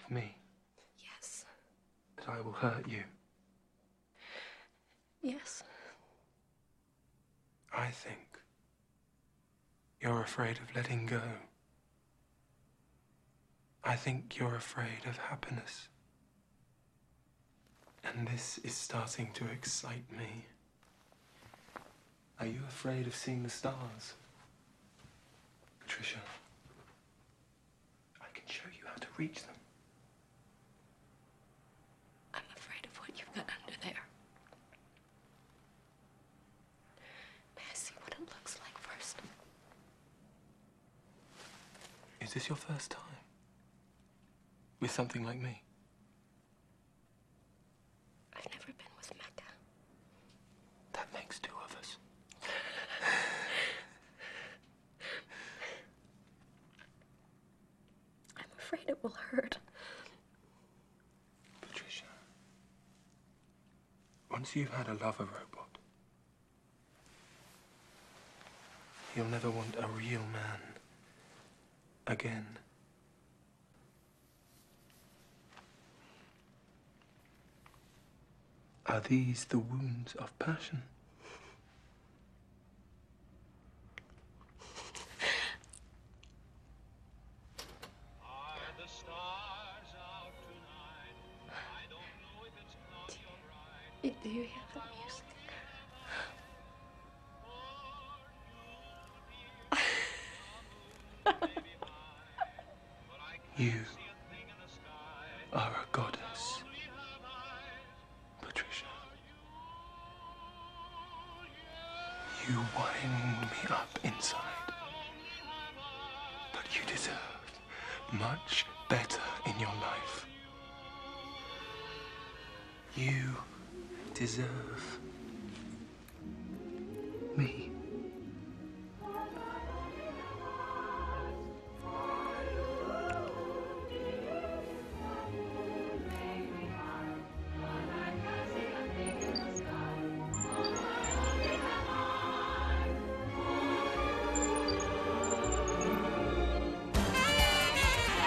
of me? Yes. That I will hurt you? Yes. I think you're afraid of letting go. I think you're afraid of happiness. And this is starting to excite me. Are you afraid of seeing the stars? Patricia, I can show you how to reach them. I'm afraid of what you've got under there. May I see what it looks like first? Is this your first time with something like me? I've never been with Mecca. That makes two of us. I'm afraid it will hurt. Patricia, once you've had a lover robot, you'll never want a real man again. Are these the wounds of passion? Are the stars out tonight? I don't know if it's cloudy or bright. Do you hear that music? You are a goddess, Patricia. You wind me up inside, but you deserve much better in your life. You deserve